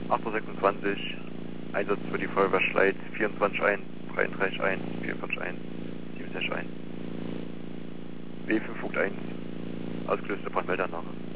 8:26 Uhr, Einsatz für die Feuerwehr Schleiz, 24.1, 33.1, 44.1, 67.1. W5.1, ausgelöste Brandmeldeanlage.